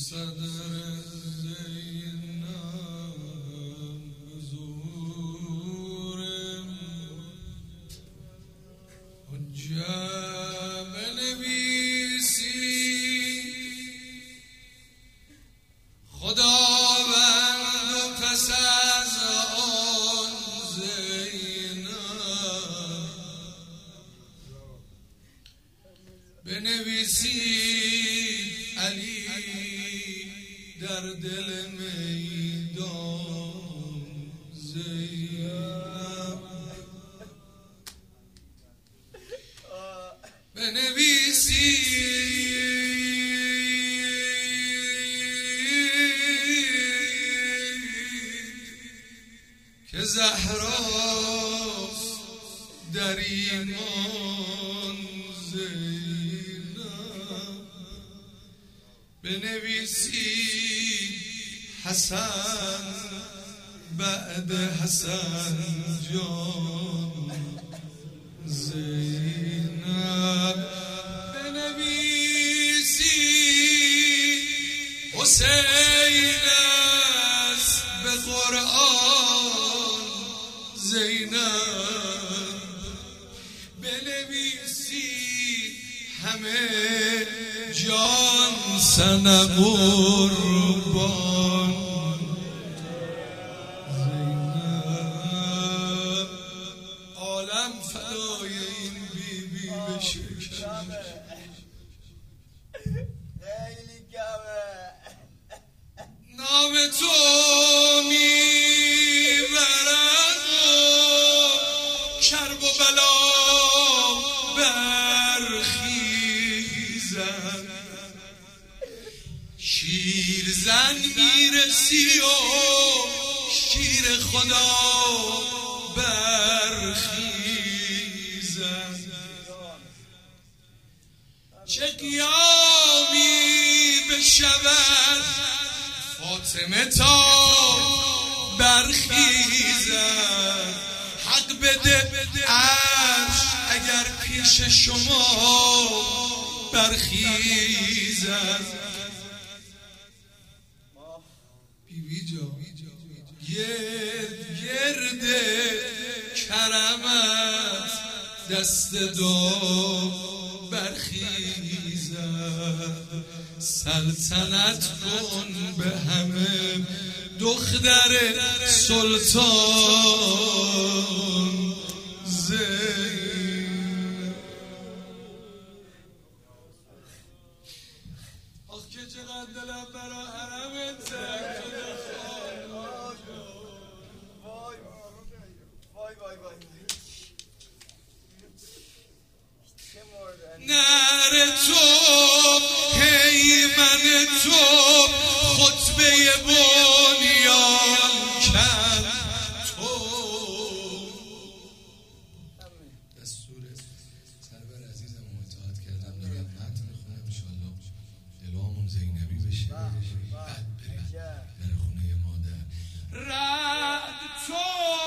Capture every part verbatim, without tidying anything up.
صدر زینب حضور حجه بنویسی خداوند پس از آن زینب بنویسی علی در دل میدان زینب بنویسی که زهراست در ایمان زینب بنویسی حسن بعد حسن جان زینب بنویسی حسین است به قرآن زینب بنویسی همه جان سن قربان زینب عالم فدای این بی بی بشه خیلی کمه نام تو میبرد و کرب و بلا برخیزد شیرزن میرسی و شیر خدا برخیزد چه قیامی بشود فاطمه تا برخیزد حق بده عرش اگر پیش شما برخیزد بیبی جا گرد گرد کرمت دست دو برخیزد سلطنت کن به همه دختر سلطان زینب آخ که چقدر دلم برا حرمت تنگ شده وای وای وای وای چه مردن نر تو من تو خطبه بنیان کن تو دستور سرور عزیزم رو اطاعت کردم دارم متن میخونم انشالله دلوامون زینبی بشه بعد بریم بره خونه مادر رد تو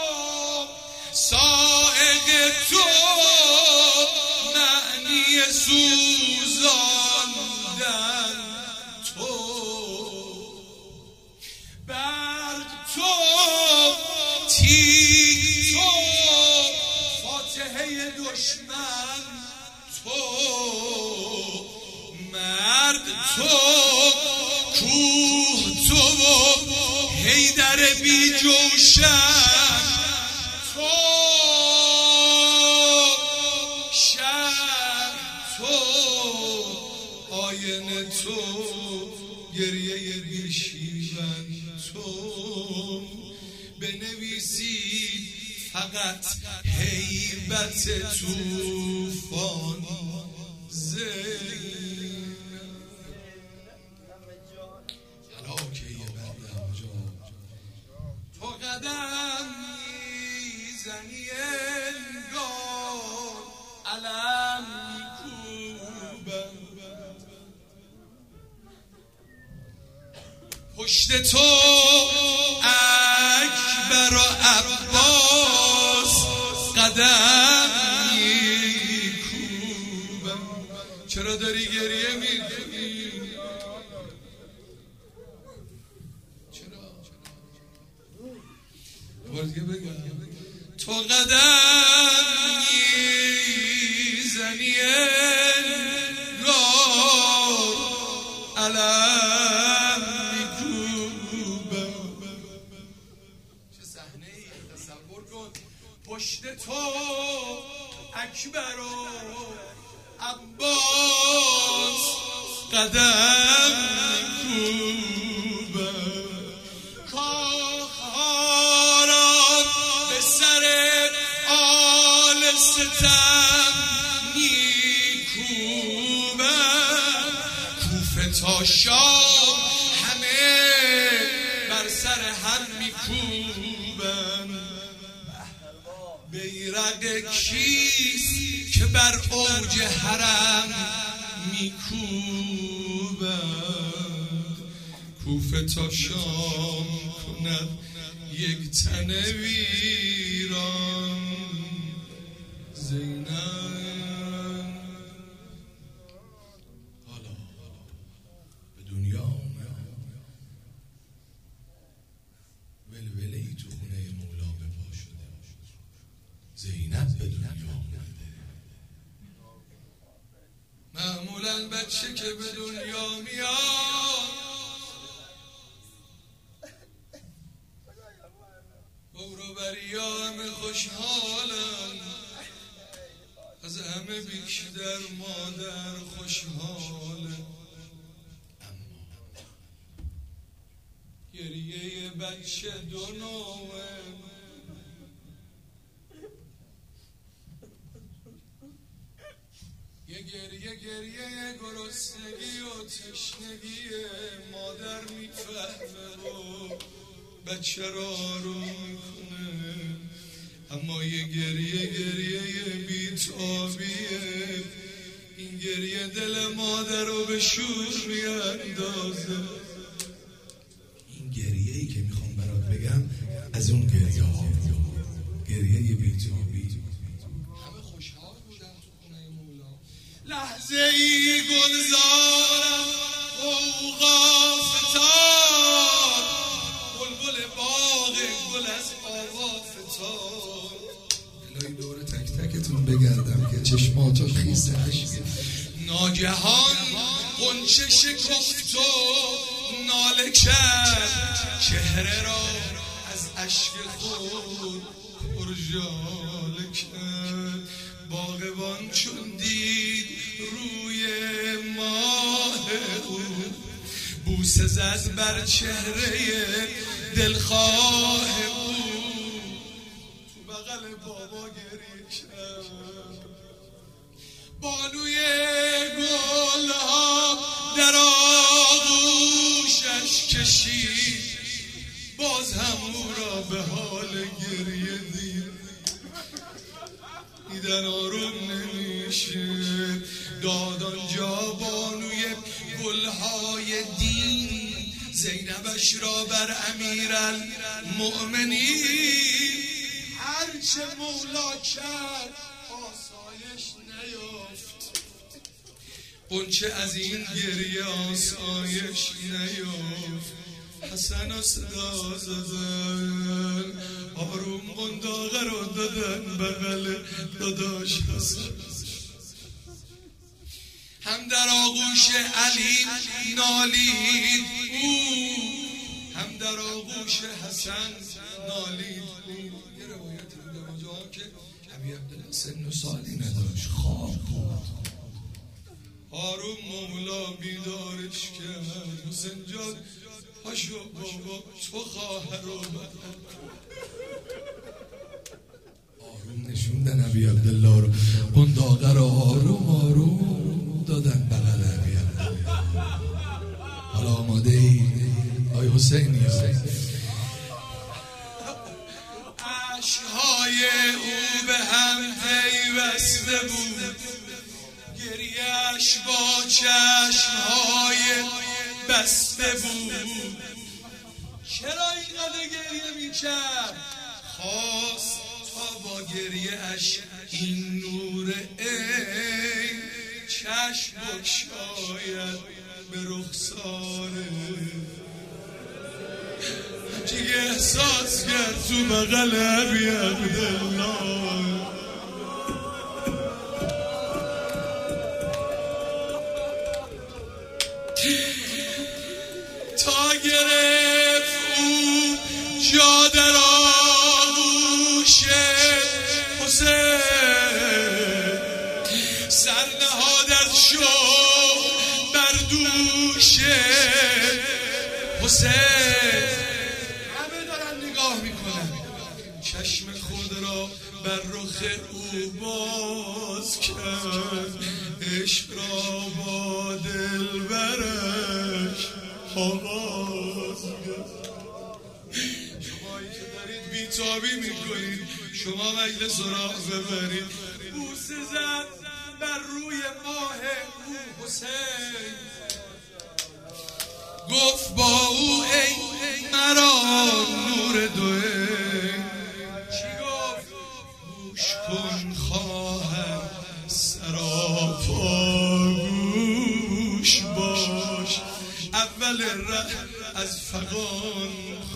سائق تو معنی سوزاندن تو برد تو تیگ تو فاتحه دشمن تو مرد تو کوه تو حیدر بی جوشن تو شهر تو آینه تو گریه بیشیون تو بنویسی فقط هیبت توفان زینب هلاکه بردم جا تو قدم میزنی انگار علم میکوبم پشت تو اکبر و عباس قدم میکوبم چرا داری گریه میکنی دیگه بگم تو قدم میزنی انگار علم میکوبم. چه صحنه ای تصور کن، پشت تو اکبر و عباس قدم میکوبم. کاخاران به سر آل ستم میکوبم. کوفه تا شام همه بر سر هم میکوبم. بیرق کیست که بر اوج حرم میکوبند. کوفه تا شام کند یک تن ویران. زینب حالا به دنیا اومد، ولوله ای تو خونه مولا به پا شده. زینب به دنیا اومده. معمولا بچه که به دنیا میاد دوروبری ها همه خوشحالن، از همه بیشتر مادر خوشحاله. اما گریه بچه دو نوه، یه گریه گریه گرسنگی و تشنگی مادر میفهمه و بچه را آروم میکنه. اما یه گریه گریه بی‌تابیه، این گریه دل مادر رو به شور میاندازه. این گریه ای که میخوام برات بگم از اون گریه ها، گریه بی‌تابی. همه خوشحال بودن تو خونه مولا. لحظه ای گلزارم اوقا فتاد، بلبل باغ گل از آوا فتاد. الهی دور تک تکتون بگردم که چشماتو خیز اشک. ناگهان غنچه شکفت و ناله کرد، چهره را از اشک خود پرژاله کرد. باغبان چون دید روی ماه او، بوسه زد بر چهره دلخواه او. تو بغل بابا گریه کرد. بانوی گلها در آغوشش کشید، باز هم او را به حال گریه دید. دیدن آروم نمیشه، داد آنجا بانوی گلهای دین زینبش را بر امیرالمؤمنین. هرچه مولا کرد آسایش نیافت، غنچه از این گریه آسایش نیافت. حسن و صدا زدن، آروم قنداقه رو دادن بغل داداش حسن. هم در آغوش علی نالید او، هم در آغوش حسن نالید او. یه روایت بودم آنجا که ابی عبدالله سن و سالی نداشت، خواب بود. آروم مولا بیدارش کرد. حسین جان پاشو بابا تو خواهر رو آروم نشوندن ابی عبدالله رو، قنداقه رو آروم آروم دادن بغل ابی عبدالله. حالا آماده ای آی حسینی؟ عشقهای او به هم پیوسته بود، گریهش با چشمهای بسته بود. چرا اینقدر گریه میکرد؟ خواست تا با گریه اش این نور عین چشم بگشاید به رخساره. که احساس کرد تو بغل ابی عبدالله تا گرفت او جا در آغوش حسین سر نهاد از شوق بر دوش حسین همه دارن نگاه میکنن چشم خود را بر رخ او باز کرد عشق را با دلبرش آغاز کرد شمایی که دارید بیتابی میکنید شما مجلس را ببرید بوسه زد بر روی ماه او حسین گفت با او ای مرا نور دوئین چی گفت گوش کن خواهر سراپا گوش باش اول ره از فغان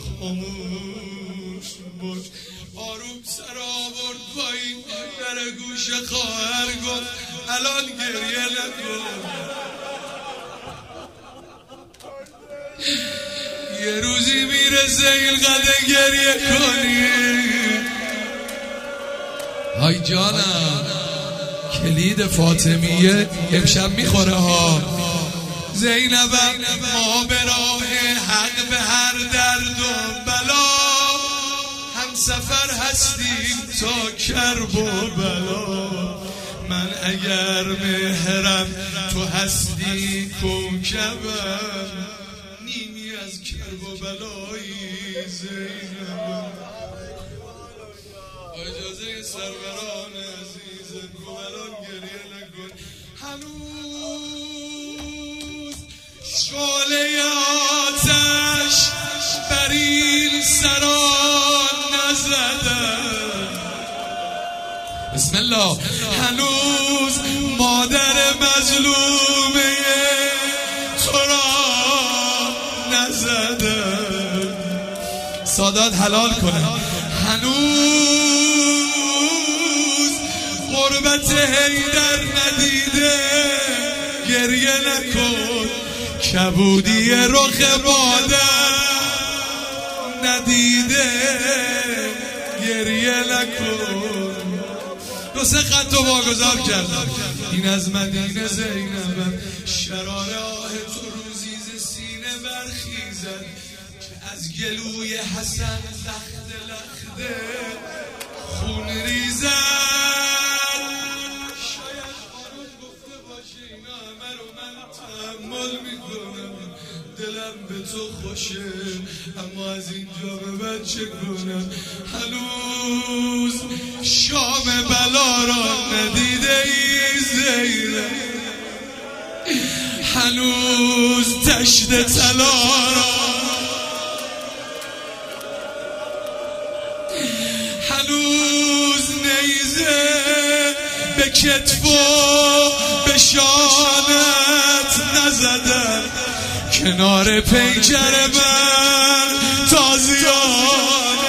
خاموش باش آروم سر آورد پایین در گوش خواهر گفت الان گریه نکن یه روزی میرسه اینقدر گریه کنی های جانم کلید فاطمیه امشب میخوره ها زینبم ما به راه حق به هر درد و بلا هم سفر هستیم تا کرب و بلا من اگر مهرم تو هستی کوکبم نیمی از کرب و بلایی زینبم اجازه سروران عزیزم گوهران گریه نکن هنوز شعله آتش بر این سران نزدم بسم الله هنوز مادر مظلومه تو را نزدم سادات حلال کنم هنوز غربت حیدر ندیده گریه نکن کبودی رخ مادر ندیده گریه نکن دو سه خط رو واگذار کردم این از مدینه زینبم شرار آه تو روزی ز سینه برخیزد که از گلوی حسن لخته لخته خون ریزد شاید آروم گفته باشه اینا همه رو من تحمل میکنم دلم به تو خوشه اما از اینجا به بعد چه کنم هنوز شام بلا را ندیده ای زینب هنوز تشت طلا را هنوز نیزه به کتف و به شانت نزدم کنار پیکر من تازیانت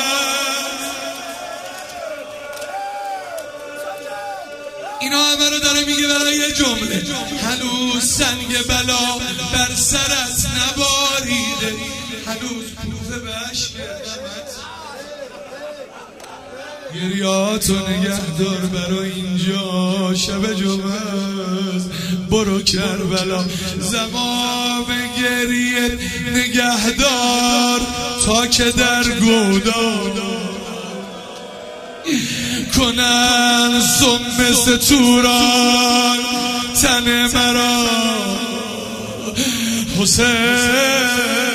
اینا همه رو داره میگه برای یه جمله هنوز سنگ بلا بر سرت نباریده هنوز کوفه به عشق غمت گریاتو نگه دار برای اینجا شب جمعه برو کربلا زمام گریه نگه دار تا که در گودار کنن سم ستوران تن مرا حسین